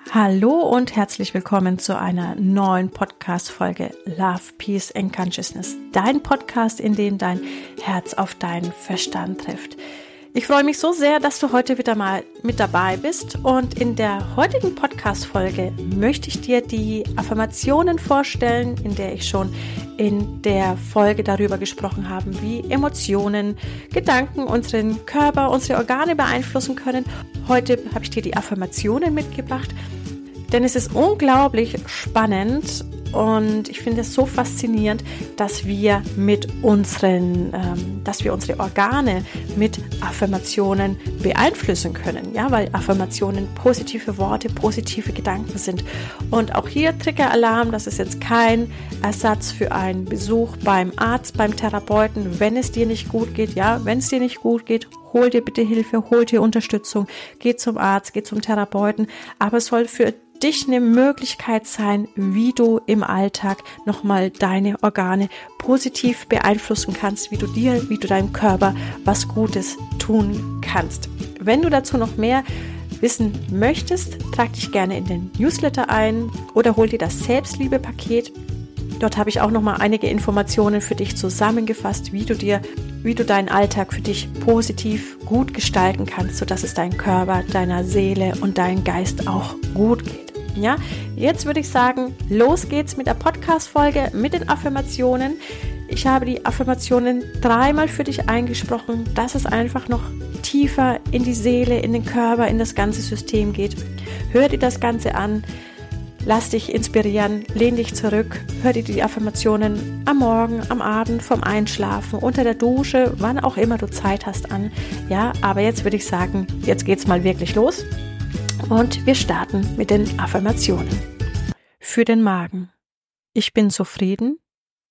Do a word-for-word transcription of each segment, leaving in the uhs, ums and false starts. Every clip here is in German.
Hallo und herzlich willkommen zu einer neuen Podcast-Folge Love, Peace and Consciousness. Dein Podcast, in dem dein Herz auf deinen Verstand trifft. Ich freue mich so sehr, dass du heute wieder mal mit dabei bist, und in der heutigen Podcast-Folge möchte ich dir die Affirmationen vorstellen, in der ich schon in der Folge darüber gesprochen habe, wie Emotionen, Gedanken unseren Körper, unsere Organe beeinflussen können. Heute habe ich dir die Affirmationen mitgebracht, denn es ist unglaublich spannend und ich finde es so faszinierend, dass wir mit unseren, ähm, dass wir unsere Organe mit Affirmationen beeinflussen können, ja, weil Affirmationen positive Worte, positive Gedanken sind. Und auch hier Triggeralarm, das ist jetzt kein Ersatz für einen Besuch beim Arzt, beim Therapeuten, wenn es dir nicht gut geht, ja, wenn es dir nicht gut geht, hol dir bitte Hilfe, hol dir Unterstützung, geh zum Arzt, geh zum Therapeuten, aber es soll für dich eine Möglichkeit sein, wie du im Alltag nochmal deine Organe positiv beeinflussen kannst, wie du dir, wie du deinem Körper was Gutes tun kannst. Wenn du dazu noch mehr wissen möchtest, trag dich gerne in den Newsletter ein oder hol dir das Selbstliebe-Paket. Dort habe ich auch nochmal einige Informationen für dich zusammengefasst, wie du dir, wie du deinen Alltag für dich positiv gut gestalten kannst, sodass es deinem Körper, deiner Seele und deinem Geist auch gut geht. Ja, jetzt würde ich sagen, los geht's mit der Podcast-Folge mit den Affirmationen. Ich habe die Affirmationen dreimal für dich eingesprochen, dass es einfach noch tiefer in die Seele, in den Körper, in das ganze System geht. Hör dir das Ganze an. Lass dich inspirieren, lehn dich zurück, hör dir die Affirmationen am Morgen, am Abend, vom Einschlafen, unter der Dusche, wann auch immer du Zeit hast an. Ja, aber jetzt würde ich sagen, jetzt geht's mal wirklich los und wir starten mit den Affirmationen. Für den Magen. Ich bin zufrieden.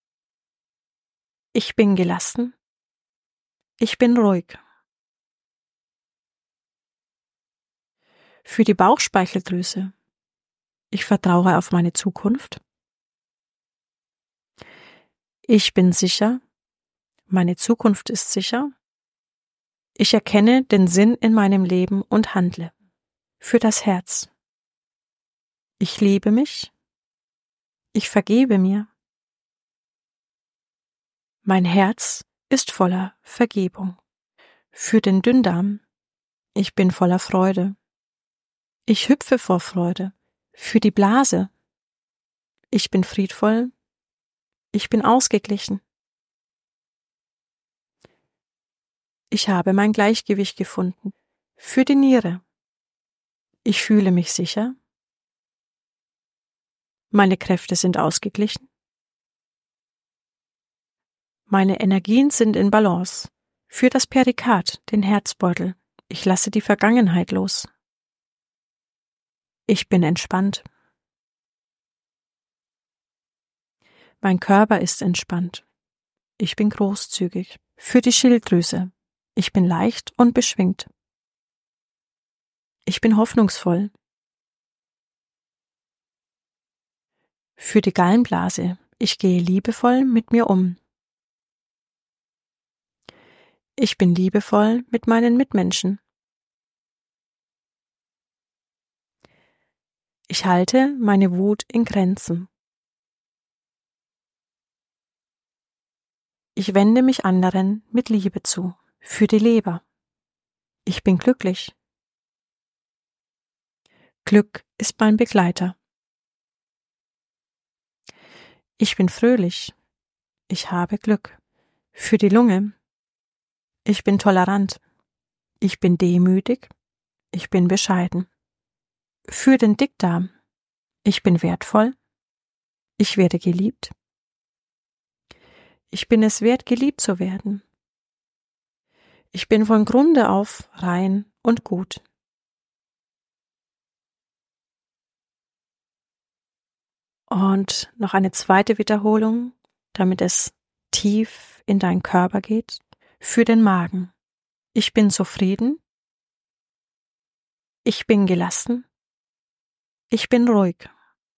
Ich bin gelassen. Ich bin ruhig. Für die Bauchspeicheldrüse. Ich vertraue auf meine Zukunft. Ich bin sicher. Meine Zukunft ist sicher. Ich erkenne den Sinn in meinem Leben und handle. Für das Herz. Ich liebe mich. Ich vergebe mir. Mein Herz ist voller Vergebung. Für den Dünndarm. Ich bin voller Freude. Ich hüpfe vor Freude. Für die Blase. Ich bin friedvoll. Ich bin ausgeglichen. Ich habe mein Gleichgewicht gefunden. Für die Niere. Ich fühle mich sicher. Meine Kräfte sind ausgeglichen. Meine Energien sind in Balance. Für das Perikard, den Herzbeutel. Ich lasse die Vergangenheit los. Ich bin entspannt. Mein Körper ist entspannt. Ich bin großzügig. Für die Schilddrüse. Ich bin leicht und beschwingt. Ich bin hoffnungsvoll. Für die Gallenblase. Ich gehe liebevoll mit mir um. Ich bin liebevoll mit meinen Mitmenschen. Ich halte meine Wut in Grenzen. Ich wende mich anderen mit Liebe zu. Für die Leber. Ich bin glücklich. Glück ist mein Begleiter. Ich bin fröhlich. Ich habe Glück. Für die Lunge. Ich bin tolerant. Ich bin demütig. Ich bin bescheiden. Für den Dickdarm. Ich bin wertvoll. Ich werde geliebt. Ich bin es wert, geliebt zu werden. Ich bin von Grunde auf rein und gut. Und noch eine zweite Wiederholung, damit es tief in deinen Körper geht. Für den Magen. Ich bin zufrieden. Ich bin gelassen. Ich bin ruhig.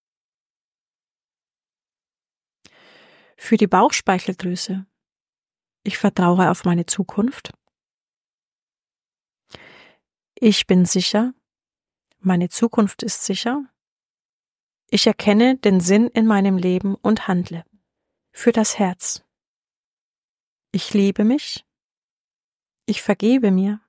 Für die Bauchspeicheldrüse. Ich vertraue auf meine Zukunft. Ich bin sicher. Meine Zukunft ist sicher. Ich erkenne den Sinn in meinem Leben und handle. Für das Herz. Ich liebe mich. Ich vergebe mir.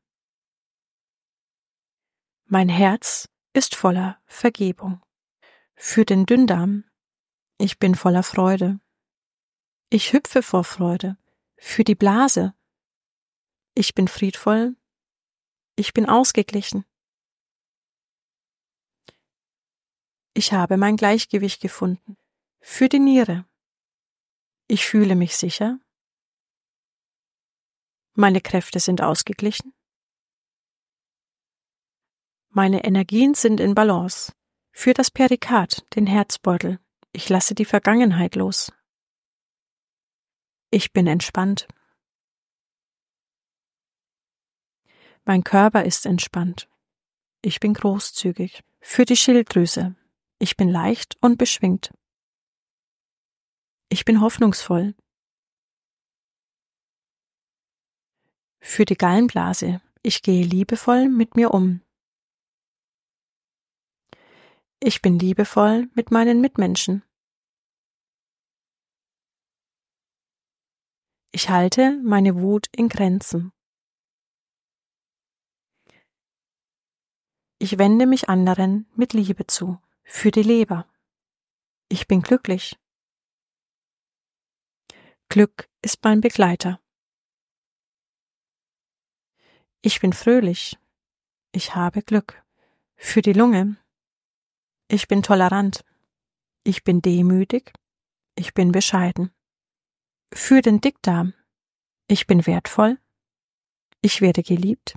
Mein Herz ist voller Vergebung. Für den Dünndarm. Ich bin voller Freude. Ich hüpfe vor Freude. Für die Blase. Ich bin friedvoll. Ich bin ausgeglichen. Ich habe mein Gleichgewicht gefunden. Für die Niere. Ich fühle mich sicher. Meine Kräfte sind ausgeglichen. Meine Energien sind in Balance. Für das Perikard, den Herzbeutel. Ich lasse die Vergangenheit los. Ich bin entspannt. Mein Körper ist entspannt. Ich bin großzügig. Für die Schilddrüse. Ich bin leicht und beschwingt. Ich bin hoffnungsvoll. Für die Gallenblase. Ich gehe liebevoll mit mir um. Ich bin liebevoll mit meinen Mitmenschen. Ich halte meine Wut in Grenzen. Ich wende mich anderen mit Liebe zu. Für die Leber. Ich bin glücklich. Glück ist mein Begleiter. Ich bin fröhlich. Ich habe Glück. Für die Lunge. Ich bin tolerant. Ich bin demütig. Ich bin bescheiden. Für den Dickdarm. Ich bin wertvoll. Ich werde geliebt.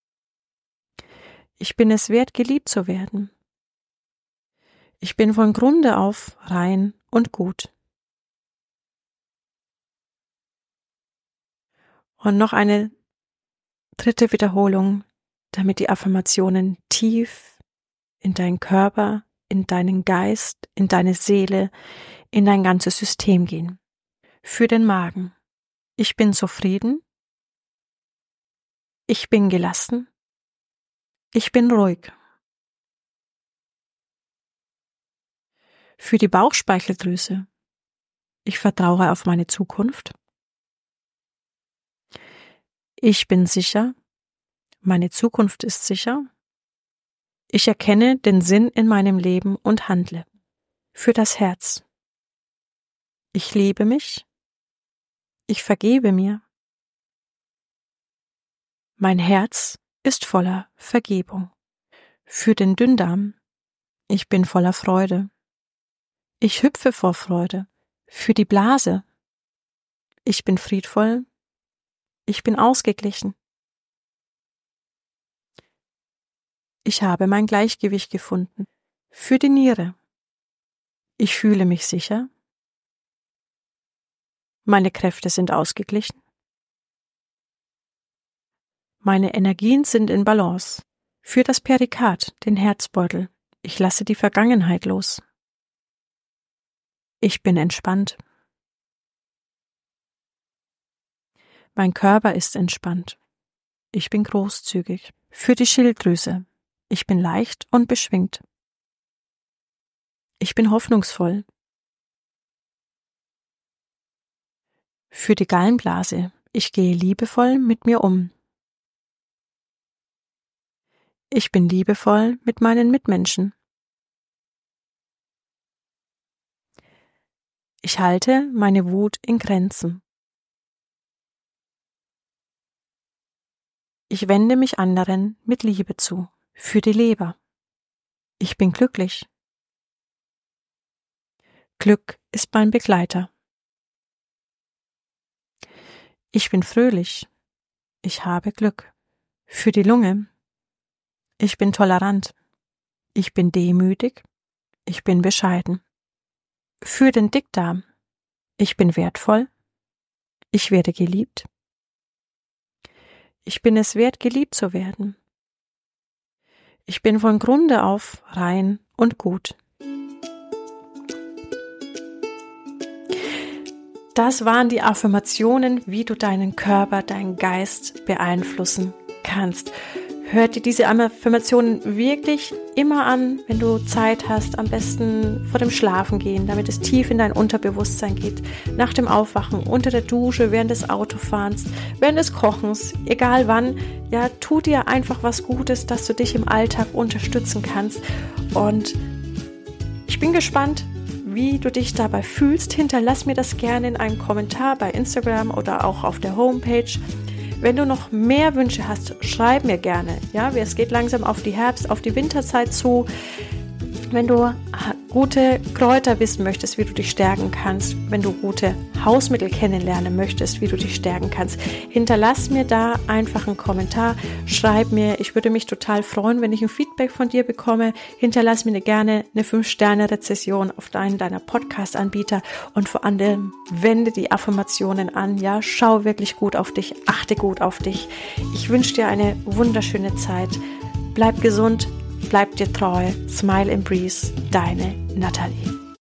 Ich bin es wert, geliebt zu werden. Ich bin von Grunde auf rein und gut. Und noch eine dritte Wiederholung, damit die Affirmationen tief in deinen Körper, in deinen Geist, in deine Seele, in dein ganzes System gehen. Für den Magen. Ich bin zufrieden. Ich bin gelassen. Ich bin ruhig. Für die Bauchspeicheldrüse. Ich vertraue auf meine Zukunft. Ich bin sicher. Meine Zukunft ist sicher. Ich erkenne den Sinn in meinem Leben und handle. Für das Herz. Ich liebe mich. Ich vergebe mir. Mein Herz ist voller Vergebung. Für den Dünndarm. Ich bin voller Freude. Ich hüpfe vor Freude. Für die Blase. Ich bin friedvoll. Ich bin ausgeglichen. Ich habe mein Gleichgewicht gefunden. Für die Niere. Ich fühle mich sicher. Meine Kräfte sind ausgeglichen. Meine Energien sind in Balance. Für das Perikard, den Herzbeutel. Ich lasse die Vergangenheit los. Ich bin entspannt. Mein Körper ist entspannt. Ich bin großzügig. Für die Schilddrüse. Ich bin leicht und beschwingt. Ich bin hoffnungsvoll. Für die Gallenblase. Ich gehe liebevoll mit mir um. Ich bin liebevoll mit meinen Mitmenschen. Ich halte meine Wut in Grenzen. Ich wende mich anderen mit Liebe zu. Für die Leber. Ich bin glücklich. Glück ist mein Begleiter. Ich bin fröhlich. Ich habe Glück. Für die Lunge. Ich bin tolerant. Ich bin demütig. Ich bin bescheiden. Für den Dickdarm. Ich bin wertvoll. Ich werde geliebt. Ich bin es wert, geliebt zu werden. Ich bin von Grunde auf rein und gut. Das waren die Affirmationen, wie du deinen Körper, deinen Geist beeinflussen kannst. Hör dir diese Affirmationen wirklich immer an, wenn du Zeit hast, am besten vor dem Schlafengehen, damit es tief in dein Unterbewusstsein geht, nach dem Aufwachen, unter der Dusche, während des Autofahrens, während des Kochens, egal wann, ja, tu dir einfach was Gutes, dass du dich im Alltag unterstützen kannst. Und ich bin gespannt, wie du dich dabei fühlst. Hinterlass mir das gerne in einem Kommentar bei Instagram oder auch auf der Homepage. Wenn du noch mehr Wünsche hast, schreib mir gerne. Ja, es geht langsam auf die Herbst-, auf die Winterzeit zu. Wenn du gute Kräuter wissen möchtest, wie du dich stärken kannst, wenn du gute Hausmittel kennenlernen möchtest, wie du dich stärken kannst, hinterlass mir da einfach einen Kommentar, schreib mir. Ich würde mich total freuen, wenn ich ein Feedback von dir bekomme. Hinterlass mir gerne eine fünf Sterne Rezession auf einen deiner Podcast-Anbieter und vor allem wende die Affirmationen an. Ja, schau wirklich gut auf dich, achte gut auf dich. Ich wünsche dir eine wunderschöne Zeit. Bleib gesund. Bleib dir treu. Smile and Breeze, deine Nathalie.